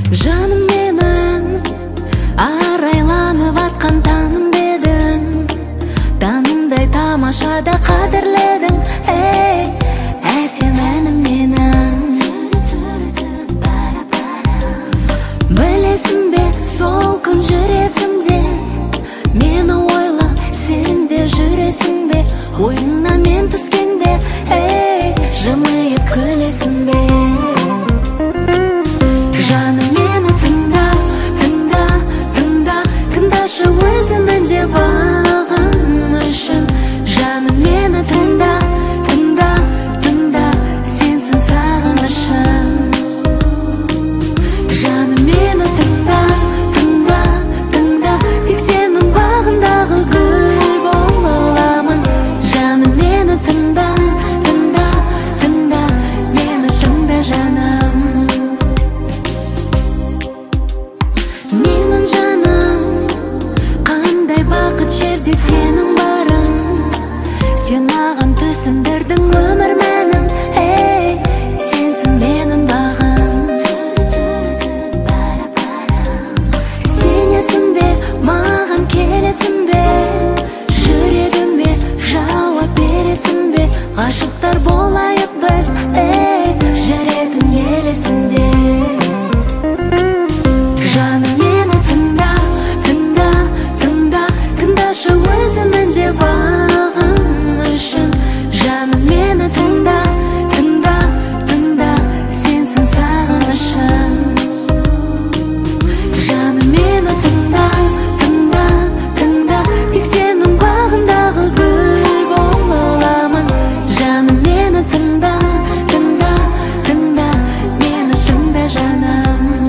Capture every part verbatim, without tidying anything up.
Жаным менің арайланып атқан таным бедің, танымдай тамашада қадірледің. Эй, әсем әнім менің. Білесің бе, сол күн жүресімде, мені ойла, сен де жүресің бе? Ойыңа мен түскенде, эй, жымиып күлесің бе? Жаным мені тыңда, тыңда, тыңда, тыңдашы өзімнің де бағым үшін. Жаным мені тыңда, тыңда, тыңда, сенсің сағынышым. Жаным мені тыңда, тыңда, тыңда, тек сенің бағындағы гүл боламын. Жаным мені тыңда, тыңда, тыңда, мені тыңда жаным. Менің жаным, қандай бақыт жерде сенің барың. Сен маған түсіндірдің өмір мәнін. Эй, сенсің менің бағым. Сенесің бе, маған келесің бе? Жүрегіме жауап бересің бе? Ғашықтар болайық біз, эй, жүретін елесінде. Жаным мені тыңда, тыңда, тыңда, тыңдашы өзімнің де бағым үшін. Жаным мені тыңда, тыңда, тыңда, сенсің сағынышым. Жаным мені тыңда, тыңда, тыңда, тек сенің бағындағы гүл боламын. Жаным мені тыңда, тыңда, тыңда, мені тыңда жаным.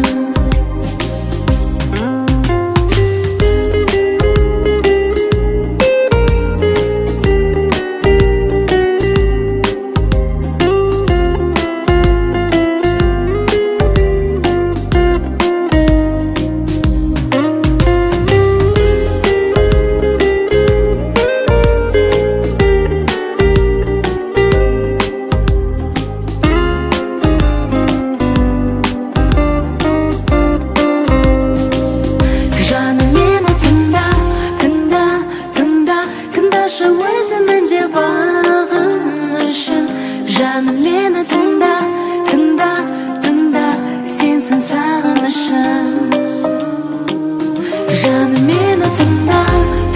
Жаным мені тыңда, тыңда, тыңда, тыңдашы өзімнің де бағым үшін. Жаным мені тыңда, тыңда, тыңда, сенсің сағынышым. Жаным мені тыңда,